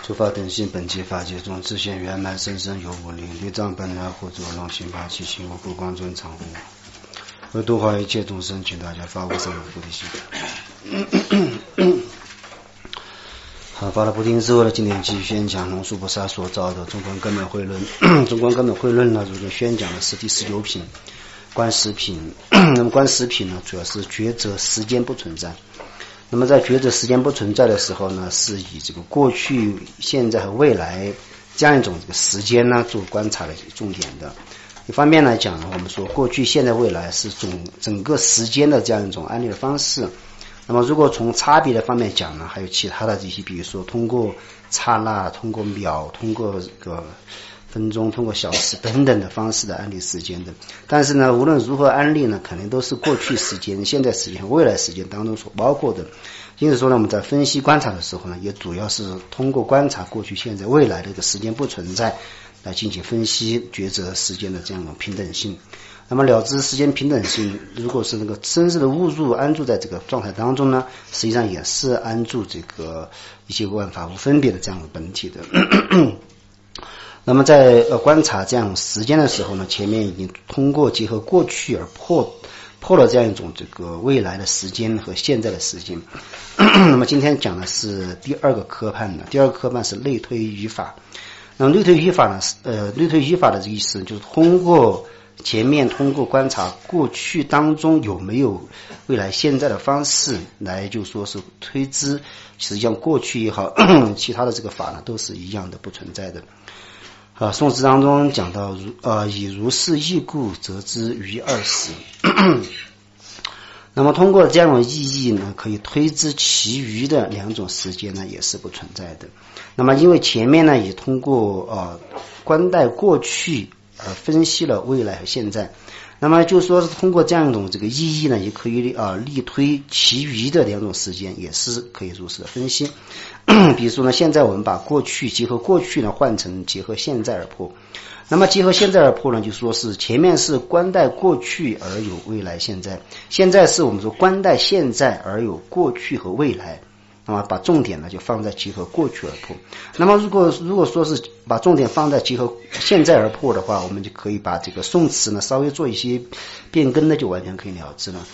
诸法等性本具法界中，自现圆满生生有无力，律藏本来护作龙行法起心无不光尊常护，为度化一切众生，请大家发无上菩提心。好，发了菩提心之后呢，今天继续宣讲龙树菩萨所造的中观根本慧论。中观根本慧论呢，如果宣讲的是第19品观十品。那么观十品呢，主要是觉则时间不存在。那么在觉则时间不存在的时候呢，是以这个过去、现在和未来这样一种这个时间呢做观察的重点的。一方面来讲呢，我们说过去、现在、未来是整个时间的这样一种案例的方式。那么如果从差别的方面讲呢，还有其他的这些，比如说通过刹那、通过秒、通过这个分钟、通过小时等等的方式的安利时间的。但是呢，无论如何安利呢，肯定都是过去时间、现在时间和未来时间当中所包括的。因此说呢，我们在分析观察的时候呢，也主要是通过观察过去、现在、未来的一个时间不存在来进行分析抉择时间的这样一种平等性。那么了知时间平等性，如果是那个深深的误入安住在这个状态当中呢，实际上也是安住这个一切万法无分别的这样的本体的。那么在观察这样时间的时候呢，前面已经通过结合过去而破了这样一种这个未来的时间和现在的时间。那么今天讲的是第二个科判呢，第二个科判是类推语法。那么类推语法呢，类推语法的这个意思就是通过观察过去当中有没有未来现在的方式来就说是推知，实际上过去也好其他的这个法呢都是一样的不存在的。宋词当中讲到以如是义故则知于二时。那么通过这样的意义呢，可以推知其余的两种时间呢也是不存在的。那么因为前面呢也通过观待过去分析了未来和现在，那么就说是通过这样一种这个意义呢，也可以力推其余的两种时间，也是可以如此的分析。比如说呢，现在我们把过去结合过去呢换成结合现在而破。那么结合现在而破呢，就说是前面是观待过去而有未来现在，现在是我们说观待现在而有过去和未来。那么把重点呢就放在结合过去而破。那么如果说是把重点放在结合现在而破的话，我们就可以把这个宋词呢稍微做一些变更呢，就完全可以了之了。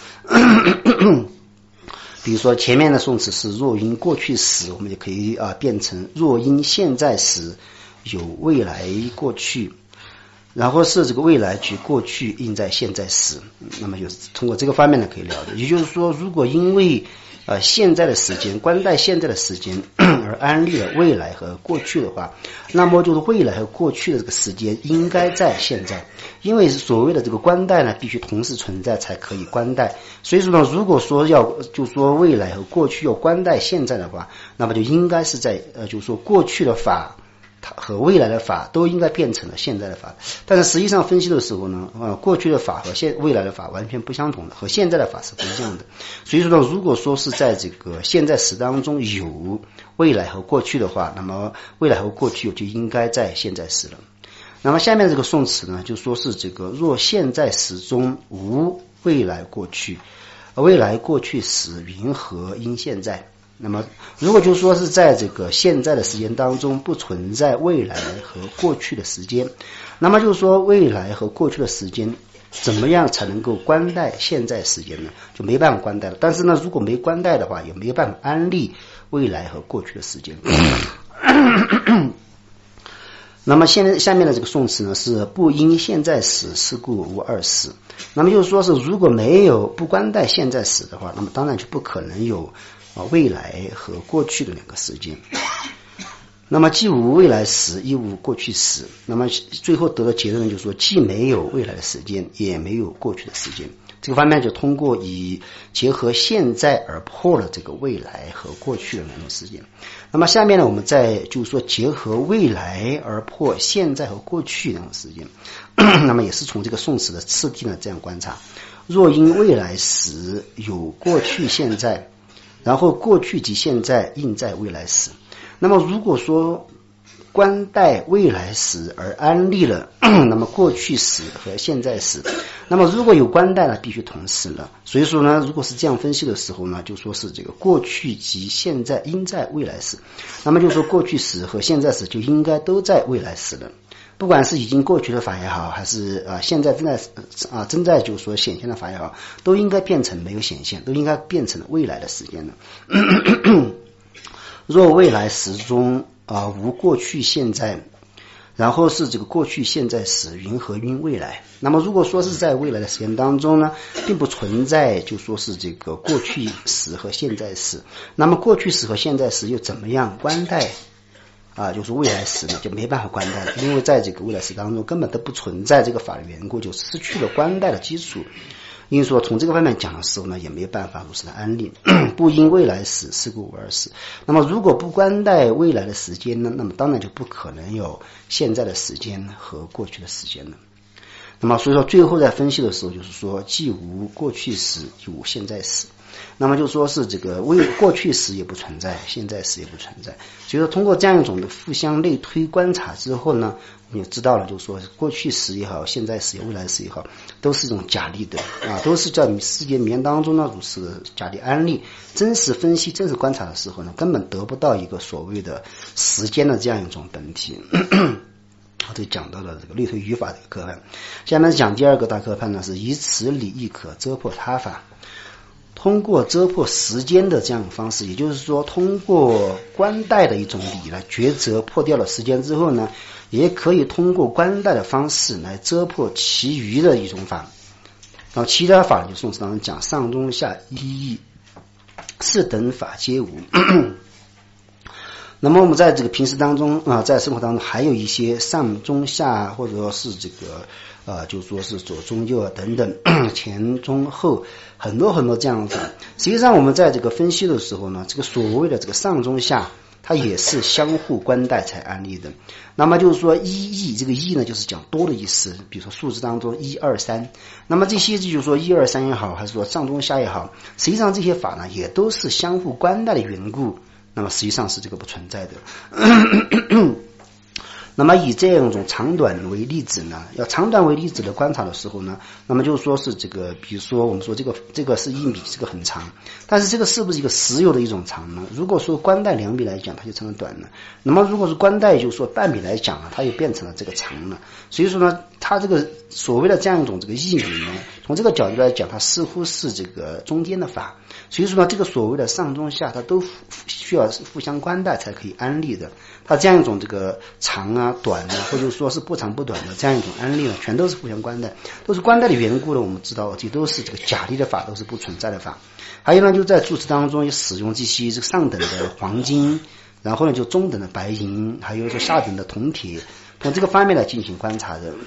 比如说前面的宋词是若因过去时，我们就可以变成若因现在时有未来过去，然后是这个未来及过去应在现在时。那么就是通过这个方面呢可以了解。也就是说，如果因为现在的时间观待现在的时间而安立了未来和过去的话，那么就是未来和过去的这个时间应该在现在。因为所谓的这个观待呢必须同时存在才可以观待，所以说呢，如果说就说未来和过去要观待现在的话，那么就应该是在就是说过去的法和未来的法都应该变成了现在的法。但是实际上分析的时候呢，过去的法和未来的法完全不相同的，和现在的法是不一样的。所以说呢，如果说是在这个现在时当中有未来和过去的话，那么未来和过去就应该在现在时了。那么下面这个宋词呢，就说是这个若现在时中无未来过去，未来过去时云何因现在。那么如果就说是在这个现在的时间当中不存在未来和过去的时间，那么就是说未来和过去的时间怎么样才能够观待现在时间呢？就没办法观待了。但是呢，如果没观待的话，也没办法安立未来和过去的时间。那么下面的这个宋词呢是不因现在时，是故无二时。那么就是说是如果没有不观待现在时的话，那么当然就不可能有未来和过去的两个时间。那么既无未来时，亦无过去时，那么最后得的结论就是说，既没有未来的时间，也没有过去的时间。这个方面就通过以结合现在而破了这个未来和过去的两种时间。那么下面呢，我们再就是说结合未来而破现在和过去两种时间。那么也是从这个宋词的次第呢这样观察，若因未来时有过去现在，然后过去及现在应在未来时。那么如果说观待未来时而安立了那么过去时和现在时， 那么如果有官带呢，必须同时了。所以说呢，如果是这样分析的时候呢，就说是这个过去及现在应在未来时，那么就说过去时和现在时就应该都在未来时了。不管是已经过去的法也好，还是现在正在就是说显现的法也好，都应该变成没有显现，都应该变成未来的时间了。若未来时中无过去现在，然后是这个过去现在时云和云未来。那么如果说是在未来的时间当中呢，并不存在就说是这个过去时和现在时，那么过去时和现在时又怎么样关带就是未来时呢，就没办法关带了，因为在这个未来时当中根本都不存在这个法的缘故，就失去了关带的基础。因为说从这个方面讲的时候呢，也没有办法如实的安立，不因未来时是故无而时。那么如果不关带未来的时间呢，那么当然就不可能有现在的时间和过去的时间了。那么所以说最后在分析的时候，就是说既无过去时，就无现在时。那么就说是这个过去时也不存在，现在时也不存在。所以说通过这样一种的互相类推观察之后呢，我们也知道了，就是说过去时也好，现在时也好，未来时也好，都是一种假立的都是在世界名当中呢如是假立安立。真实分析真实观察的时候呢，根本得不到一个所谓的时间的这样一种本体。这讲到了这个类推语法的科判。下面讲第二个大科判呢，是以此理亦可遮破他法。通过遮破时间的这样的方式，也就是说通过关带的一种理来抉择破掉了时间之后呢，也可以通过关带的方式来遮破其余的一种法。然后其他法就宋词当中讲上中下一义四等法皆无。那么我们在这个平时当中在生活当中还有一些上中下，或者说是这个就说是左中右等等前中后很多很多这样子。实际上我们在这个分析的时候呢，这个所谓的这个上中下它也是相互关带才安立的。那么就是说一义，这个义呢就是讲多的意思，比如说数字当中1、2、3，那么这些就是说1、2、3也好，还是说上中下也好，实际上这些法呢也都是相互关带的缘故，那么实际上是这个不存在的。那么以这样一种长短为例子呢，要长短为例子的观察的时候呢，那么就是说是这个，比如说我们说这个是1米，这个很长，但是这个是不是一个实有的一种长呢？如果说关带2米来讲，它就成了短了。那么如果是关带就是说半米来讲呢，它又变成了这个长了。所以说呢，它这个所谓的这样一种这个1米呢，从这个角度来讲，它似乎是这个中间的法。所以说呢，这个所谓的上中下，它都需要互相关带才可以安立的。它这样一种这个长短或者说是不长不短的这样一种安立呢，全都是互相关带，都是关带的缘故呢。我们知道这都是这个假立的法，都是不存在的法。还有呢，就在注释当中也使用这些这个上等的黄金，然后呢就中等的白银，还有说下等的铜铁，从这个方面来进行观察的。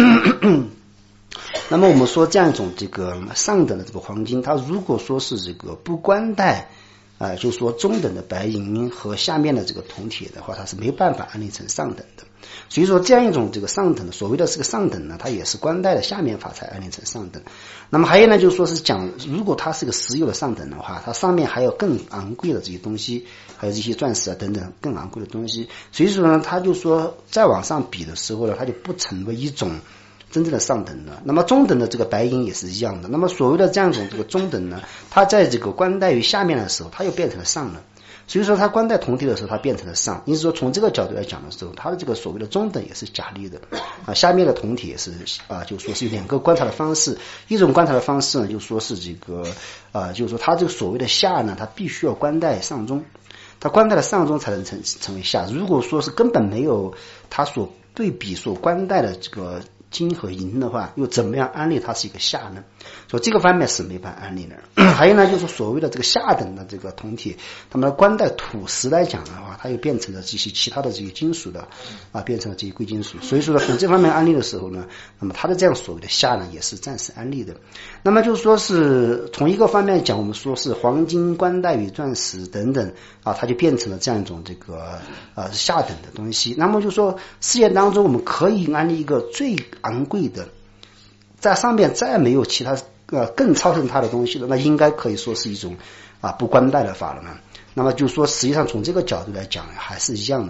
那么我们说这样一种这个上等的这个黄金，它如果说是这个不关带就是说中等的白银和下面的这个铜铁的话，它是没办法安立成上等的。所以说这样一种这个上等的，所谓的这个上等呢，它也是关带的下面法才安立成上等。那么还有呢，就是说是讲如果它是个实有的上等的话，它上面还有更昂贵的这些东西，还有这些钻石等等更昂贵的东西。所以说呢，它就说再往上比的时候呢，它就不成为一种真正的上等的。那么中等的这个白银也是一样的。那么所谓的这样一种这个中等呢，它在这个关带于下面的时候，它又变成了上了。所以说它关带铜铁的时候，它变成了上。因此说从这个角度来讲的时候，它的这个所谓的中等也是假立的下面的铜铁是就说是有两个观察的方式。一种观察的方式呢，就说是这个就是说它这个所谓的下呢，它必须要关带上中，它关带了上中才能成为下。如果说是根本没有它所对比所关带的这个金和银的话，又怎么样安立它是一个下呢？所以这个方面是没办法安立的。还有呢，就是所谓的这个下等的这个铜铁，它们的关带土石来讲的话，它又变成了这些其他的这些金属的变成了这些贵金属。所以说呢，从这方面安立的时候呢，那么它的这样所谓的下呢，也是暂时安立的。那么就是说是从一个方面讲，我们说是黄金关带与钻石等等它就变成了这样一种这个下等的东西。那么就是说世界当中我们可以安立一个最昂贵的，在上面再没有其他更超胜它的东西了，那应该可以说是一种不关带的法了嘛。那么就是说实际上从这个角度来讲还是一样的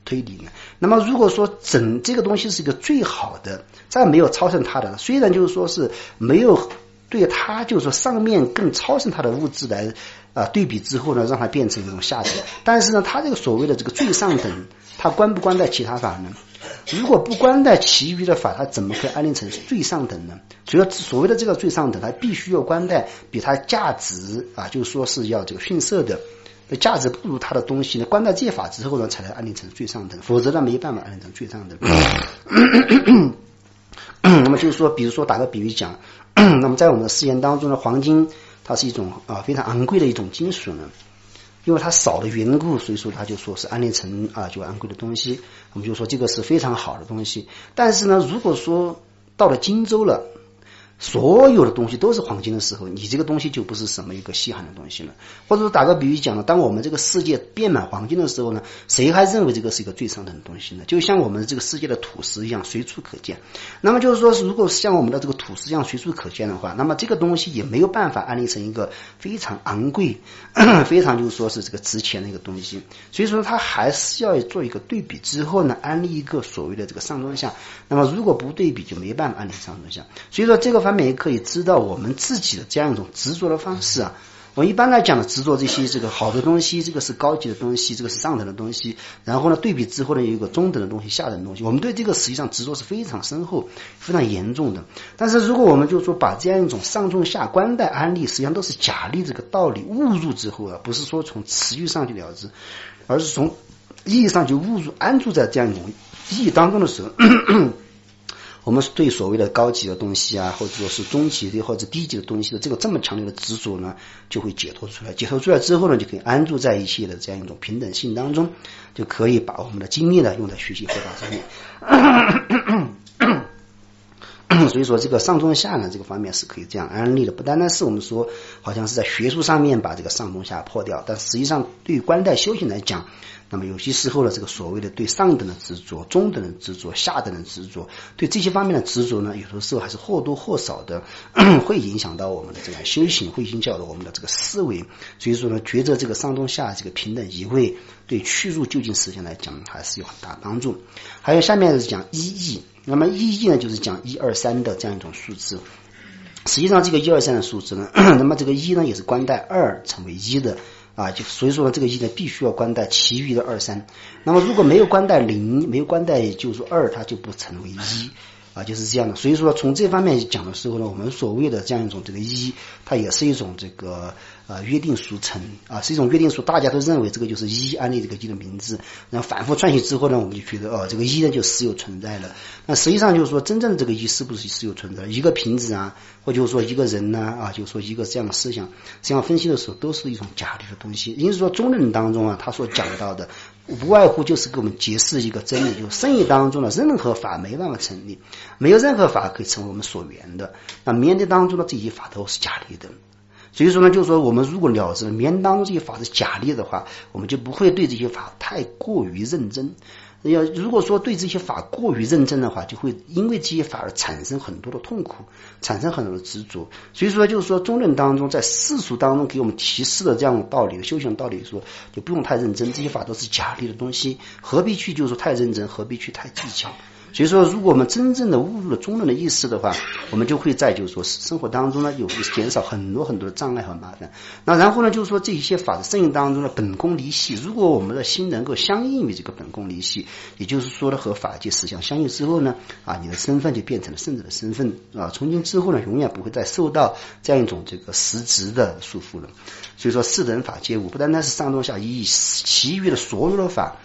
推理呢？那么如果说整这个东西是一个最好的，再没有超胜它的，虽然就是说是没有对它就是说上面更超胜它的物质来对比之后呢，让它变成一种下等，但是呢，它这个所谓的这个最上等，它关不关待其他法呢？如果不关待其余的法，它怎么可以安立成最上等呢？所谓的这个最上等，它必须要关待比它价值就是说是要这个逊色的，价值不如它的东西呢，关待这些法之后呢，才能安立成最上等，否则呢没办法安立成最上等。那么就是说，比如说打个比喻讲，那么在我们的世间当中呢，黄金它是一种非常昂贵的一种金属呢。因为它少的缘故，所以说它就说是安立成就昂贵的东西，我们就说这个是非常好的东西。但是呢，如果说到了荆州了，所有的东西都是黄金的时候，你这个东西就不是什么一个稀罕的东西了。或者说打个比喻讲呢，当我们这个世界遍满黄金的时候呢，谁还认为这个是一个最上等的东西呢？就像我们这个世界的土石一样，随处可见。那么就是说，如果像我们的这个土石一样随处可见的话，那么这个东西也没有办法安立成一个非常昂贵非常就是说是这个值钱的一个东西。所以说它还是要做一个对比之后呢，安立一个所谓的这个上中下。那么如果不对比，就没办法安立上中下。所以说这个方面也可以知道我们自己的这样一种执着的方式我们一般来讲的执着这些这个好的东西，这个是高级的东西，这个是上等的东西，然后呢对比之后呢有一个中等的东西，下等的东西，我们对这个实际上执着是非常深厚非常严重的。但是如果我们就说把这样一种上中下关待安立，实际上都是假立这个道理误入之后不是说从词语上去了之，而是从意义上就误入安住在这样一种意义当中的时候我们对所谓的高级的东西或者说是中级的或者低级的东西的这么强烈的执着呢，就会解脱出来。解脱出来之后呢，就可以安住在一切的这样一种平等性当中，就可以把我们的精力呢用在学习佛法上面。所以说这个上中下呢这个方面是可以这样安立的，不单单是我们说好像是在学术上面把这个上中下破掉，但实际上对于关待修行来讲，那么有些时候的这个所谓的对上等的执着、中等的执着、下等的执着，对这些方面的执着呢，有的时候还是或多或少的会影响到我们的这个修行，会影响到我们的这个思维。所以说呢，觉得这个上中下这个平等一位对去入究竟实相来讲还是有很大帮助。还有下面是讲一义，那么一义呢就是讲1、2、3的这样一种数字。实际上这个1、2、3的数字呢，那么这个一呢也是关待2成为一的就所以说呢，这个一呢必须要关待其余的2、3。那么如果没有关待0，没有关待就是说2，它就不成为一就是这样的。所以说从这方面讲的时候呢，我们所谓的这样一种这个一，它也是一种这个约定俗成是一种约定俗，大家都认为这个就是一，安立这个一的名字，然后反复串习之后呢，我们就觉得这个一呢就实有存在了。那实际上就是说真正的这个一是不是实有存在，一个瓶子或者说一个人就是说一个这样的思想，这样分析的时候都是一种假立的东西。因此说中论当中他所讲到的无外乎就是给我们解释一个真理，就是圣义当中的任何法没办法成立，没有任何法可以成为我们所缘的。那面对当中的这些法都是假立的。所以说呢，就是说我们如果了知面当中这些法是假立的话，我们就不会对这些法太过于认真。如果说对这些法过于认真的话，就会因为这些法而产生很多的痛苦，产生很多的执着。所以说就是说中论当中在世俗当中给我们提示的这样的道理，修行道理说就不用太认真，这些法都是假立的东西，何必去就是说太认真，何必去太技巧。所以说如果我们真正的悟入了中论的意思的话，我们就会在就是说生活当中呢有减少很多很多的障碍和麻烦。那然后呢就是说这些法的圣义当中的本空离系，如果我们的心能够相应于这个本空离系，也就是说呢和法界实相相应之后呢你的身份就变成了圣者的身份从今之后呢永远不会再受到这样一种这个实质的束缚了。所以说四等法皆无，不单单是上中下一义，其余的所有的法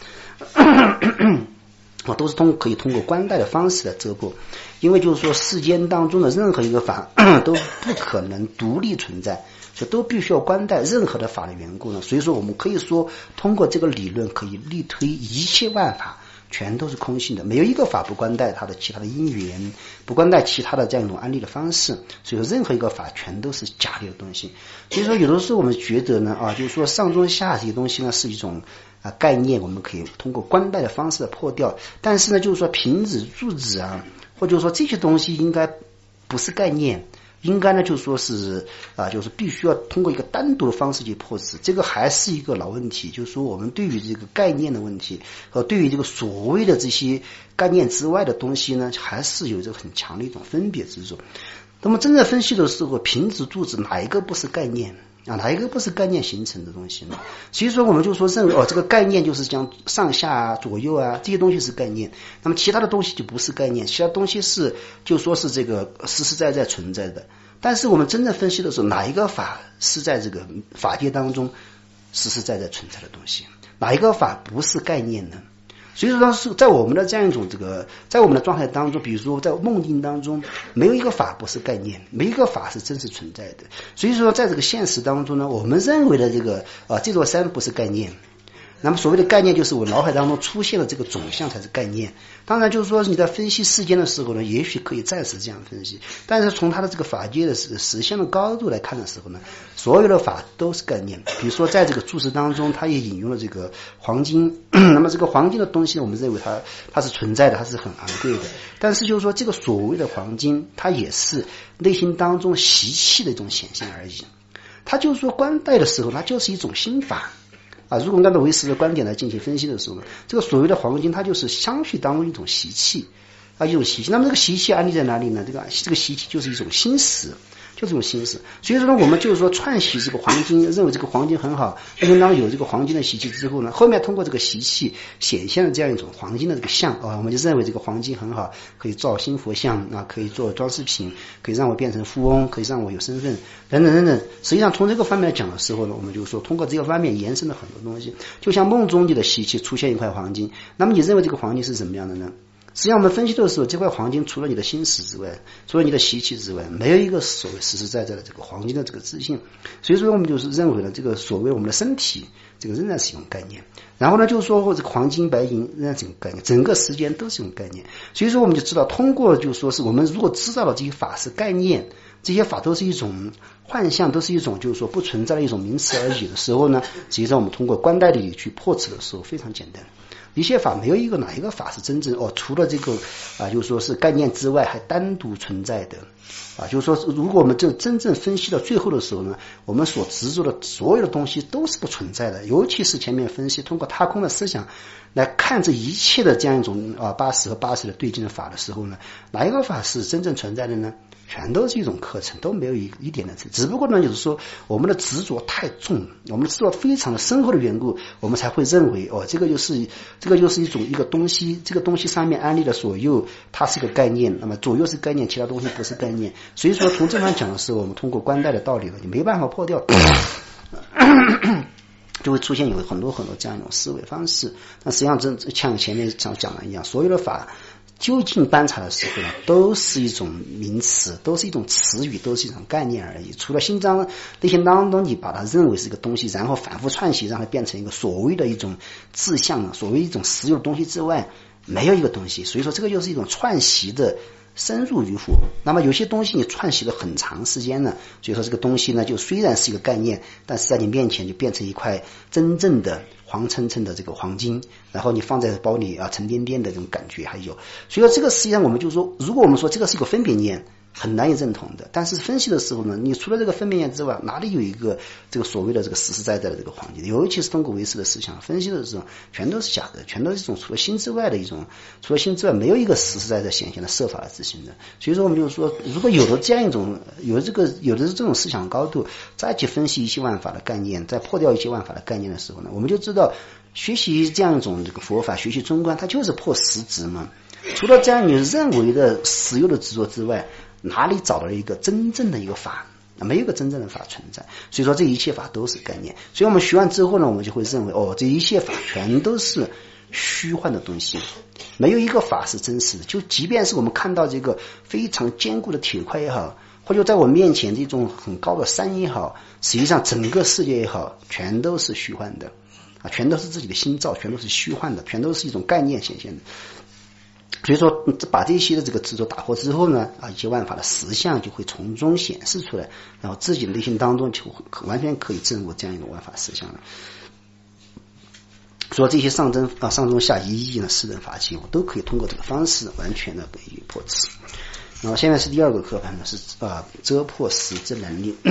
都是可以通过关待的方式来遮破。因为就是说世间当中的任何一个法都不可能独立存在，所以都必须要关待任何的法的缘故呢。所以说我们可以说通过这个理论可以力推一切万法全都是空性的，没有一个法不关待它的其他的因缘，不关待其他的这样一种安立的方式。所以说任何一个法全都是假立的东西。所以说有的时候我们觉得呢就是说上中下这些东西呢是一种概念，我们可以通过关待的方式来破掉。但是呢就是说瓶子柱子或者说这些东西应该不是概念， 应该呢就说是就是必须要通过一个单独的方式去破斥，这个还是一个老问题，就是说我们对于这个概念的问题和对于这个所谓的这些概念之外的东西呢，还是有着很强的一种分别之处。那么真正分析的时候，平直柱子哪一个不是概念哪一个不是概念形成的东西呢？所以说我们就说认为这个概念就是将上下左右这些东西是概念，那么其他的东西就不是概念，其他东西是就说是这个实实在在存在的。但是我们真正分析的时候，哪一个法是在这个法界当中实实在在存在的东西，哪一个法不是概念呢？所以说是在我们的这样一种在我们的状态当中，比如说在梦境当中，没有一个法不是概念，没有一个法是真实存在的。所以说在这个现实当中呢，我们认为的这座山不是概念，那么所谓的概念就是我脑海当中出现的这个总相才是概念。当然就是说你在分析世间的时候呢，也许可以暂时这样分析，但是从它的这个法界的实相的高度来看的时候呢，所有的法都是概念。比如说在这个注释当中，它也引用了这个黄金那么这个黄金的东西我们认为它是存在的，它是很昂贵的，但是就是说这个所谓的黄金它也是内心当中习气的一种显现而已。它就是说观待的时候它就是一种心法如果按照唯识的观点来进行分析的时候呢，这个所谓的黄金它就是相续当中一种习气一种习气。那么这个习气安立在哪里呢？这个习气就是一种心识，就是一种心识。所以说呢，我们就是说串习这个黄金，认为这个黄金很好，应当有这个黄金的习气之后呢，后面通过这个习气显现了这样一种黄金的这个相我们就认为这个黄金很好，可以造新佛像可以做装饰品，可以让我变成富翁，可以让我有身份等等等等。实际上从这个方面讲的时候呢，我们就说通过这个方面延伸了很多东西。就像梦中你的习气出现一块黄金，那么你认为这个黄金是什么样的呢？实际上我们分析的时候，这块黄金除了你的心识之外，除了你的习气之外，没有一个所谓实实在在的这个黄金的这个自信。所以说我们就是认为了这个所谓我们的身体这个仍然是一种概念，然后呢就是说这个黄金白银仍然是一种概念，整个时间都是一种概念。所以说我们就知道，通过就是说是我们如果知道了这些法是概念，这些法都是一种幻象，都是一种就是说不存在的一种名词而已的时候呢，实际上我们通过观待力去破斥的时候非常简单。一切法没有哪一个法是真正除了这个就是说是概念之外还单独存在的就是说如果我们真正分析到最后的时候呢，我们所执着的所有的东西都是不存在的。尤其是前面分析通过他空的思想来看这一切的这样一种80和80的对境的法的时候呢，哪一个法是真正存在的呢？全都是一种课程，都没有一点的，只不过呢就是说我们的执着太重，我们的执着非常的深厚的缘故，我们才会认为这个就是一个东西，这个东西上面安立的左右它是一个概念，那么左右是概念，其他东西不是概念。所以说从这方讲的时候，我们通过观待的道理呢，你没办法破掉就会出现有很多这样一种思维方式。那实际上像前面讲的一样，所有的法究竟观察的时候呢，都是一种名词，都是一种词语，都是一种概念而已。除了心脏内心当中你把它认为是一个东西，然后反复串习让它变成一个所谓的一种志向，所谓一种实有的东西之外，没有一个东西。所以说这个就是一种串习的深入于乎。那么有些东西你串习了很长时间了，所以说这个东西呢就虽然是一个概念，但是在你面前就变成一块真正的黄澄澄的这个黄金，然后你放在包里沉甸甸的这种感觉还有。所以说这个实际上我们就说，如果我们说这个是一个分别念，很难以认同的。但是分析的时候呢，你除了这个分别念之外，哪里有一个这个所谓的这个实实在在的这个黄金？尤其是通过唯识的思想分析的时候，全都是假的，全都是一种除了心之外的一种，除了心之外没有一个实实在在显现的设法的自信的。所以说我们就是说，如果有了这样一种有的这种思想高度，再去分析一些万法的概念，再破掉一些万法的概念的时候呢，我们就知道学习这样一种这个佛法，学习中观，它就是破实执嘛。除了这样你认为的实有的执着之外，哪里找到了一个真正的一个法？没有一个真正的法存在。所以说这一切法都是概念。所以我们学完之后呢，我们就会认为这一切法全都是虚幻的东西，没有一个法是真实的。就即便是我们看到这个非常坚固的铁块也好，或者在我面前这种很高的山也好，实际上整个世界也好，全都是虚幻的全都是自己的心造，全都是虚幻的，全都是一种概念显现的。所以说把这些的这个执着打破之后呢，一些万法的实相就会从中显示出来，然后自己的内心当中就完全可以证悟这样一种万法实相了。说这些上中下一义呢，四等法界，我都可以通过这个方式完全的给予破斥。 然后下面是第二个课本呢，是遮破时之能力。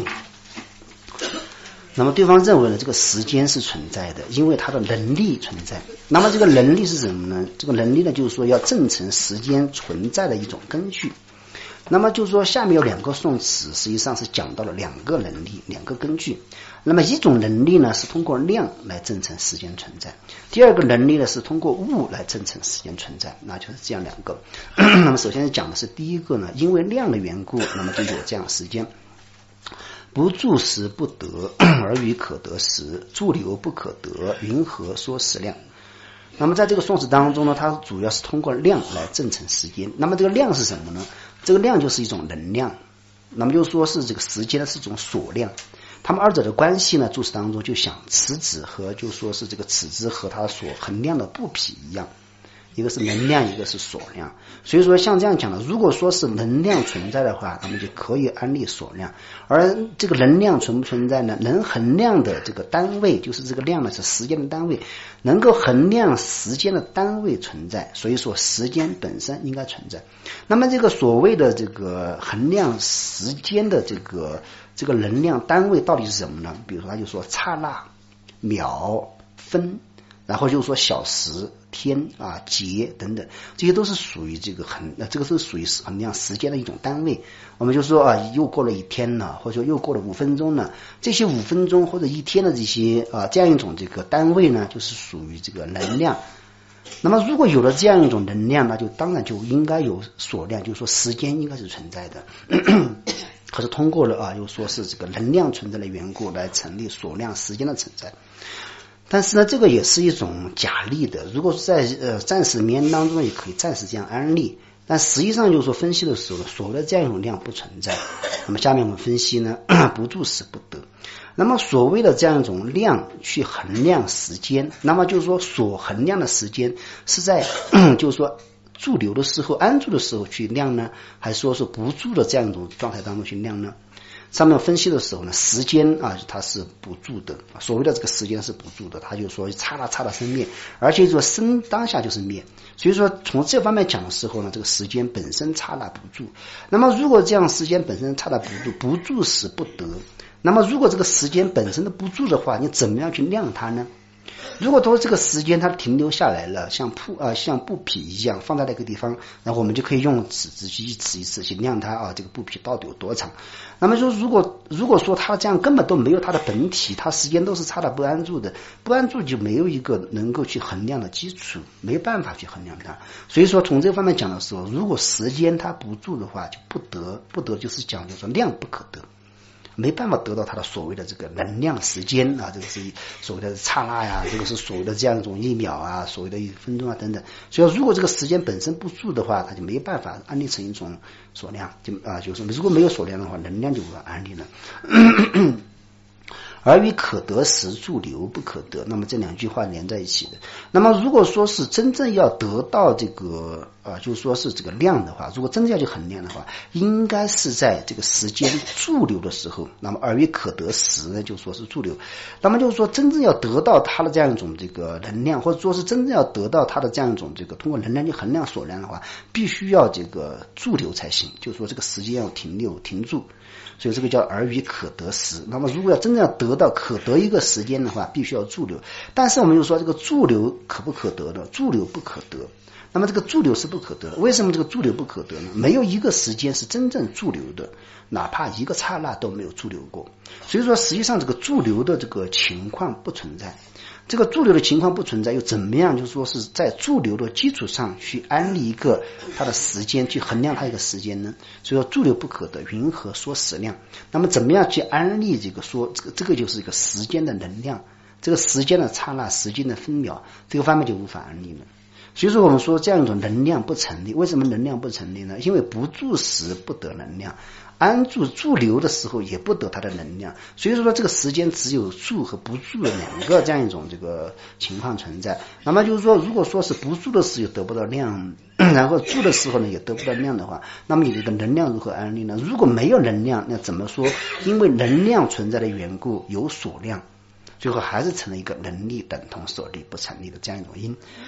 那么对方认为呢，这个时间是存在的，因为它的能力存在。那么这个能力是什么呢？这个能力呢，就是说要证成时间存在的一种根据。那么就是说下面有2个宋词，实际上是讲到了2个能力，2个根据。那么一种能力呢，是通过量来证成时间存在，第二个能力呢，是通过物来证成时间存在，那就是这样2个。那么首先讲的是第一个呢，因为量的缘故，那么就有这样时间。不住时不得，而于可得时；驻留不可得，云何说时量？那么在这个宋词当中呢，它主要是通过量来证成时间。那么这个量是什么呢？这个量就是一种能量，那么就是说是这个时间是一种所量。他们二者的关系呢，注释当中就想此指和就说是这个此之和它所衡量的不匹一样，一个是能量，一个是所量。所以说像这样讲的，如果说是能量存在的话，那么就可以安立所量。而这个能量存不存在呢？能衡量的这个单位，就是这个量呢是时间的单位，能够衡量时间的单位存在，所以说时间本身应该存在。那么这个所谓的这个衡量时间的这个能量单位到底是什么呢？比如说他就说刹那、秒、分，然后就是说小时、天节等等，这些都是属于这个这个是属于衡量时间的一种单位。我们就说又过了1天了，或者说又过了5分钟了，这些5分钟或者1天的这些这样一种这个单位呢，就是属于这个能量。那么如果有了这样一种能量，那就当然就应该有所量，就是说时间应该是存在的。可是通过了又说是这个能量存在的缘故来成立所量时间的存在。但是呢，这个也是一种假立的，如果是在暂时名当中也可以暂时这样安立，但实际上就是说分析的时候，所谓的这样一种量不存在。那么下面我们分析呢，不住时不得。那么所谓的这样一种量去衡量时间，那么就是说所衡量的时间是在就是说驻留的时候、安住的时候去量呢，还是说是不住的这样一种状态当中去量呢？上面分析的时候呢，时间它是不住的，所谓的这个时间是不住的，它就说刹那生灭，而且说生当下就是灭。所以说从这方面讲的时候呢，这个时间本身刹那不住。那么如果这样时间本身刹那不住，不住时不得，那么如果这个时间本身的不住的话，你怎么样去量它呢？如果说这个时间它停留下来了，像布匹一样放在那个地方，然后我们就可以用指去一指一指去量它这个布匹到底有多长。那么说如果说它这样根本都没有它的本体，它时间都是刹那不安住的，不安住就没有一个能够去衡量的基础，没有办法去衡量它。所以说从这方面讲的时候，如果时间它不住的话，就不得就是讲就是说量不可得，没办法得到它的所谓的这个能量时间这个是所谓的刹那呀，这个是所谓的这样一种1秒所谓的1分钟等等。所以如果这个时间本身不住的话，它就没办法安立成一种所量，就是如果没有所量的话，能量就无法安立了。而于可得时驻留不可得，那么这2句话连在一起的。那么如果说是真正要得到这个就是说是这个量的话，如果真的要去衡量的话，应该是在这个时间驻留的时候。那么而于可得时呢，就说是驻留。那么就是说真正要得到它的这样一种这个能量，或者说是真正要得到它的这样一种这个通过能量去衡量所量的话，必须要这个驻留才行，就是说这个时间要停住。所以这个叫而于可得时。那么如果要真正要得到可得一个时间的话，必须要驻留。但是我们又说这个驻留可不可得呢？驻留不可得。那么这个驻留是不可得的。为什么这个驻留不可得呢？没有一个时间是真正驻留的，哪怕一个刹那都没有驻留过。所以说实际上这个驻留的这个情况不存在。这个驻留的情况不存在，又怎么样就是说是在驻留的基础上去安立一个它的时间，去衡量它一个时间呢？所以说驻留不可得，云何说时量？那么怎么样去安立这个说这个就是一个时间的能量，这个时间的刹那，时间的分秒，这个方面就无法安立了。所以说我们说这样一种能量不成立。为什么能量不成立呢？因为不住时不得能量，安住驻留的时候也不得它的能量。所以说这个时间只有住和不住的2个这样一种这个情况存在。那么就是说如果说是不住的时候也得不到量，然后住的时候呢也得不到量的话，那么你这个能量如何安立呢？如果没有能量，那怎么说？因为能量存在的缘故有所量，最后还是成了一个能力等同所立不成立的这样一种因。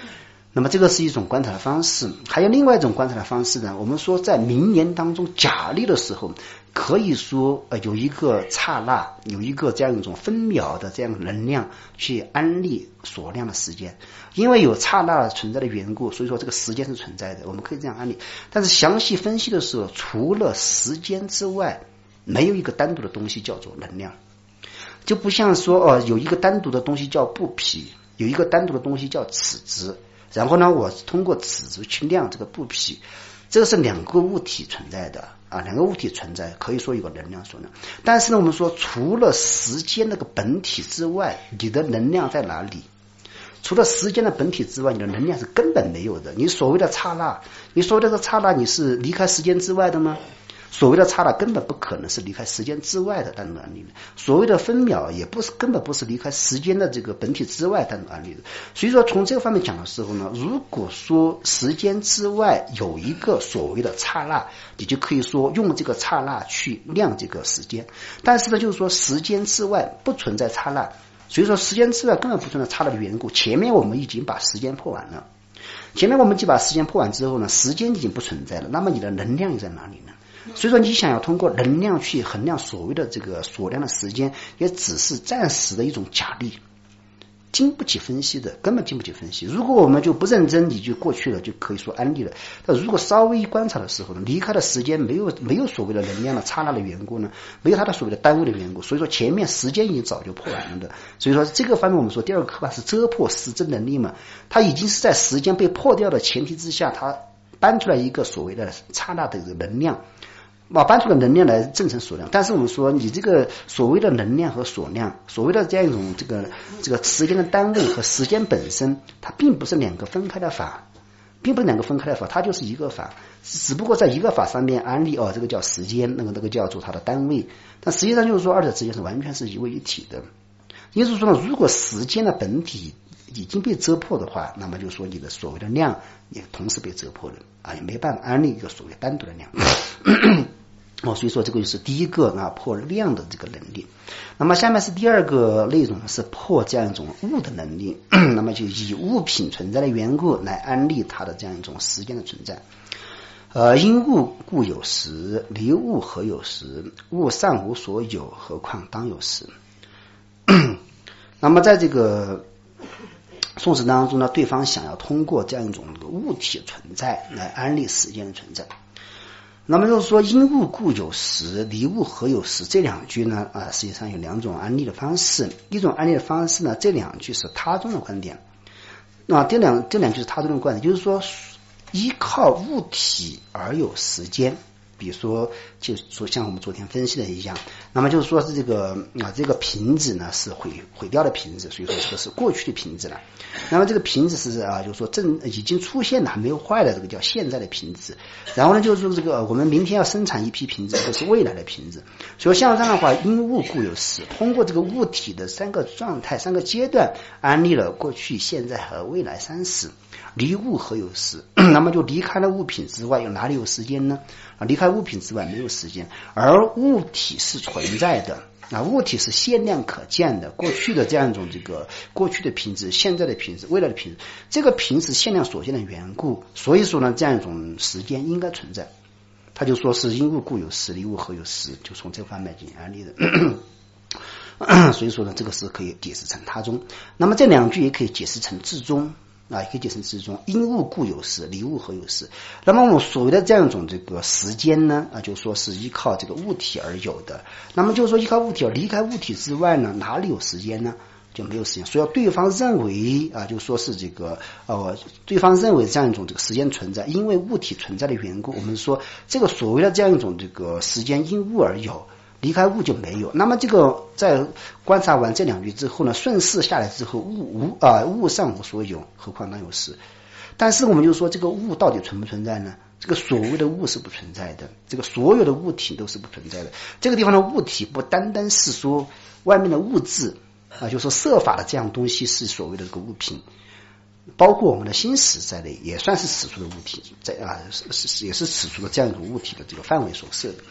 那么这个是一种观察的方式。还有另外一种观察的方式呢，我们说在名言当中假立的时候，可以说有一个刹那，有一个这样一种分秒的这样能量去安立所量的时间。因为有刹那存在的缘故，所以说这个时间是存在的，我们可以这样安立。但是详细分析的时候，除了时间之外，没有一个单独的东西叫做能量。就不像说有一个单独的东西叫布匹，有一个单独的东西叫尺子，然后呢我通过尺子去量这个布匹，这个是两个物体存在的啊，两个物体存在，可以说有个能量所量。但是呢我们说除了时间那个本体之外，你的能量在哪里？除了时间的本体之外，你的能量是根本没有的。你所谓的刹那，你所谓的这个刹那，你是离开时间之外的吗？所谓的刹那根本不可能是离开时间之外的单独安立的，所谓的分秒也不是，根本不是离开时间的这个本体之外单独安立的。所以说从这个方面讲的时候呢，如果说时间之外有一个所谓的刹那，你就可以说用这个刹那去量这个时间。但是呢就是说时间之外不存在刹那，所以说时间之外根本不存在刹那的缘故。前面我们已经把时间破完了，前面我们就把时间破完之后呢，时间已经不存在了，那么你的能量又在哪里呢？所以说你想要通过能量去衡量所谓的这个所量的时间，也只是暂时的一种假立，经不起分析的，根本经不起分析。如果我们就不认真，你就过去了，就可以说安利了。但如果稍微观察的时候呢，离开的时间没有所谓的能量的刹那的缘故呢，没有它的所谓的单位的缘故，所以说前面时间已经早就破完了的。所以说这个方面我们说第二个科法是遮破时真能力嘛，它已经是在时间被破掉的前提之下，它搬出来一个所谓的刹那的能量，搬出了能量来证成所量。但是我们说你这个所谓的能量和所量，所谓的这样一种这个时间的单位和时间本身，它并不是两个分开的法，并不是两个分开的法，它就是一个法，只不过在一个法上面安立这个叫时间，那个叫做它的单位，但实际上就是说二者之间是完全是一位一体的。也就是说呢，如果时间的本体已经被遮破的话，那么就说你的所谓的量也同时被遮破了啊，也没办法安立一个所谓单独的量。所以说这个就是第一个破量的这个能力。那么下面是第二个内容，是破这样一种物的能力。那么就以物品存在的缘故来安立它的这样一种时间的存在。因物故有时，离物何有时？物尚无所有，何况当有时？那么在这个宋词当中呢，对方想要通过这样一种物体存在来安立时间的存在。那么就是说因物故有时，离物何有时，这两句呢实际上有两种安立的方式。一种安立的方式呢，这两句是他中的观点，这两句是他中的观点，就是说依靠物体而有时间。比如说就说像我们昨天分析的一样，那么就是说是这个瓶子呢是毁掉的瓶子，所以说这个是过去的瓶子了。那么这个瓶子是就是说已经出现了还没有坏的，这个叫现在的瓶子。然后呢就是说这个我们明天要生产一批瓶子，这是未来的瓶子。所以像这样的话，因物故有时，通过这个物体的三个状态三个阶段安立了过去现在和未来三时。离物何有时？那么就离开了物品之外，有哪里有时间呢？离开物品之外没有时间，而物体是存在的，物体是限量可见的，过去的这样一种过去的瓶子，现在的瓶子，未来的瓶子，这个瓶子限量所见的缘故，所以说呢这样一种时间应该存在。他就说是因物故有时，离物何有时，就从这方面进行安立的。所以说呢这个是可以解释成他中。那么这两句也可以解释成至中，也可以解释之中，因物故有时，离物何有时。那么我们所谓的这样一种这个时间呢，就说是依靠这个物体而有的。那么就是说依靠物体而离开物体之外呢，哪里有时间呢？就没有时间。所以对方认为就说是对方认为这样一种这个时间存在，因为物体存在的缘故，我们说这个所谓的这样一种这个时间因物而有，离开物就没有。那么这个在观察完这两句之后呢，顺势下来之后，物尚无所有，何况当有时。但是我们就说这个物到底存不存在呢？这个所谓的物是不存在的，这个所有的物体都是不存在的。这个地方的物体不单单是说外面的物质就是说色法的这样东西是所谓的这个物品，包括我们的心识在内，也算是此处的物体，也是此处的这样一种物体的这个范围所设的。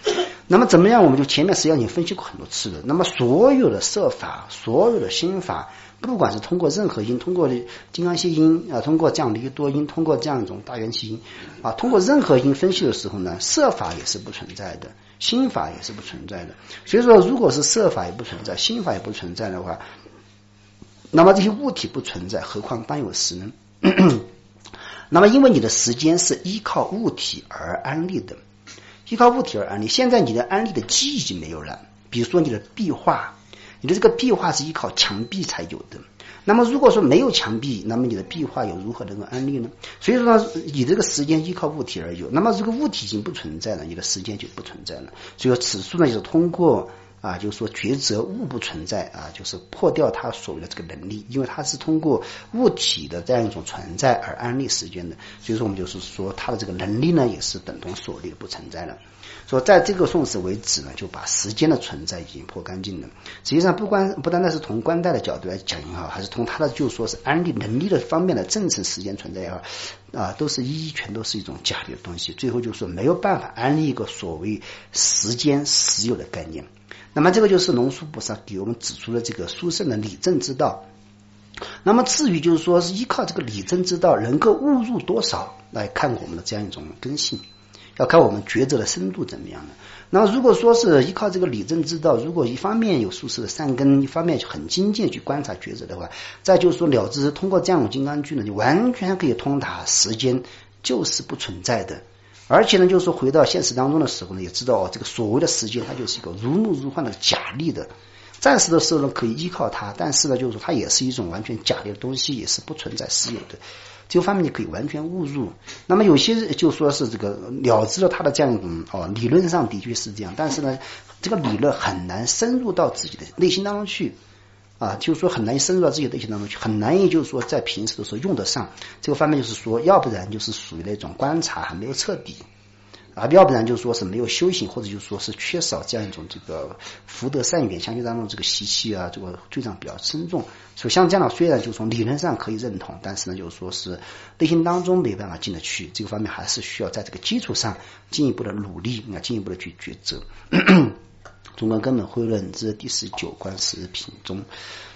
那么怎么样？我们就前面实际上已经分析过很多次了。那么所有的色法，所有的心法，不管是通过任何音，通过金刚系音啊，通过这样的一个多音，通过这样一种大圆气音啊，通过任何音分析的时候呢，色法也是不存在的，心法也是不存在的。所以说，如果是色法也不存在，心法也不存在的话，那么这些物体不存在，何况当有时呢？那么因为你的时间是依靠物体而安立的。依靠物体而安立，现在你的安立的基已经没有了。比如说你的壁画，你的这个壁画是依靠墙壁才有的。那么如果说没有墙壁，那么你的壁画又如何能够安立呢？所以说呢，你这个时间依靠物体而有。那么这个物体已经不存在了，你的时间就不存在了。所以说此处呢，就是通过就是说抉择物不存在就是破掉它所谓的这个能力，因为它是通过物体的这样一种存在而安立时间的，所以说我们就是说它的这个能力呢也是等同所立的不存在了。说在这个宋史为止呢，就把时间的存在已经破干净了。实际上不单单是从官代的角度来讲也好，还是从它的就说是安立能力的方面的正常时间存在也好都是全都是一种假的东西。最后就是说没有办法安立一个所谓时间实有的概念。那么这个就是龙树菩萨给我们指出了这个殊胜的理证之道。那么至于就是说是依靠这个理证之道能够悟入多少来看我们的这样一种根性，要看我们抉择的深度怎么样的。那么如果说是依靠这个理证之道，如果一方面有殊胜的善根，一方面很精进去观察抉择的话，再就是说了知通过这样一种金刚句呢，你完全可以通达时间就是不存在的。而且呢，就是说回到现实当中的时候呢，也知道这个所谓的时间它就是一个如梦如幻的假立的，暂时的时候呢可以依靠它，但是呢就是说它也是一种完全假立的东西，也是不存在实有的。这个方面你可以完全误入。那么有些就说是这个了知了它的这样一种理论上的确是这样，但是呢这个理论很难深入到自己的内心当中去就是说很难深入到自己的内心当中去，很难也就是说在平时的时候用得上。这个方面就是说，要不然就是属于那种观察还没有彻底要不然就是说是没有修行，或者就是说是缺少这样一种这个福德善缘相续当中这个习气这个罪障比较深重。所以像这样的虽然就是从理论上可以认同，但是呢就是说是内心当中没办法进得去，这个方面还是需要在这个基础上进一步的努力，进一步的去抉择。中观根本慧论之第19观10品中。